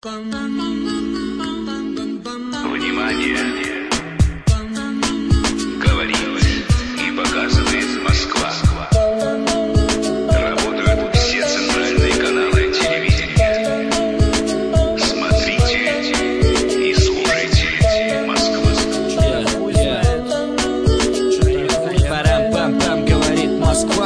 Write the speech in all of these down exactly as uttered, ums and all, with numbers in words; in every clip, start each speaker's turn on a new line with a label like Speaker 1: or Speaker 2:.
Speaker 1: Внимание! Говорит и показывает Москва. Работают все центральные каналы телевидения. Смотрите и слушайте Москву.
Speaker 2: Парам-пам-пам, говорит Москва.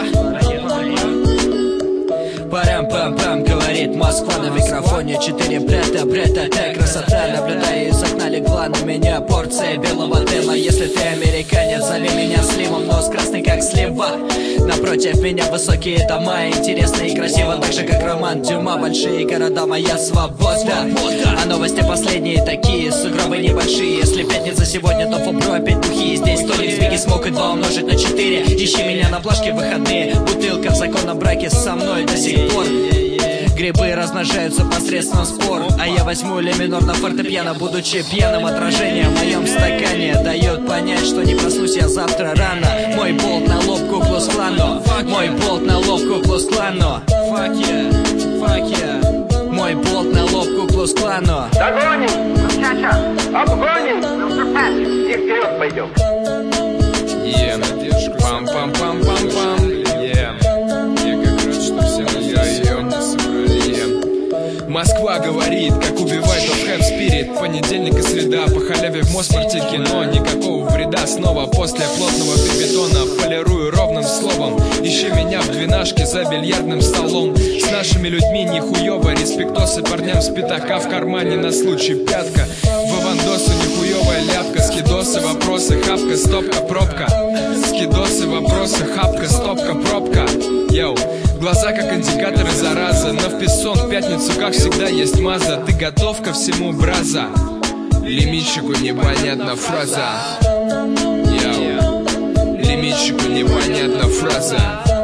Speaker 2: Парам-пам-пам, говорит Москва. На микрофоне четыре брата, брата, та красота. Наблюдая из окна, легла на меня порция белого дыма. Если ты американец, зови меня Слимом. Нос красный, как слива. Напротив меня высокие дома. Интересно и красиво, так же как роман Дюма. Большие города, моя свобода. А новости последние такие, сугробы небольшие. Если пятница сегодня, то фобро опять духи. Здесь столик, Бигги смог и два умножить на четыре. Ищи меня на плашке в выходные. Бутылка в законном браке со мной до сих пор. Грибы размножаются посредством спор. А я возьму ля минор на фортепиано, будучи пьяным. Отражение в моем стакане дает понять, что не проснусь я завтра рано. Мой болт на лоб куклу с клану. Мой болт на лоб куклу с клану. Fuck yeah, fuck yeah. Мой болт на лоб куклу с клану.
Speaker 3: Догоним, ча-ча, обгоним, и вперед пойдем.
Speaker 4: Е, пам-пам-пам-пам-пам. Е, я как рад, что все на районе собрали. Москва говорит, как убивать в хэп спирит. Понедельник и среда, по халяве в Мосфорте кино. Никакого вреда, снова после плотного бетона. Полирую ровным словом. Ищи меня в двенашке за бильярдным столом. С нашими людьми нихуёво. Респектосы парням с пятака в кармане на случай пятка. Вавандосы нихуёвая ляпка. Скидосы, вопросы, хапка, стопка, пробка. Скидосы, вопросы, хапка, стопка, пробка. Йоу, глаза как индикаторы зараза. Но в пессон в пятницу, как всегда, есть маза. Ты готов ко всему, браза? Лимитчику непонятна фраза. Йоу, лимитчику непонятна фраза.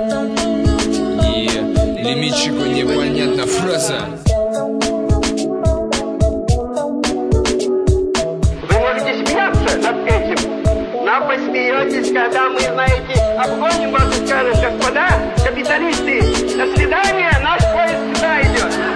Speaker 4: Yeah. Лимитчику непонятна фраза.
Speaker 3: Вы можете смеяться над этим, но посмеетесь, когда мы, знаете, обгоним вас и скажем: господа капиталисты, до свидания, наш поезд сюда идет.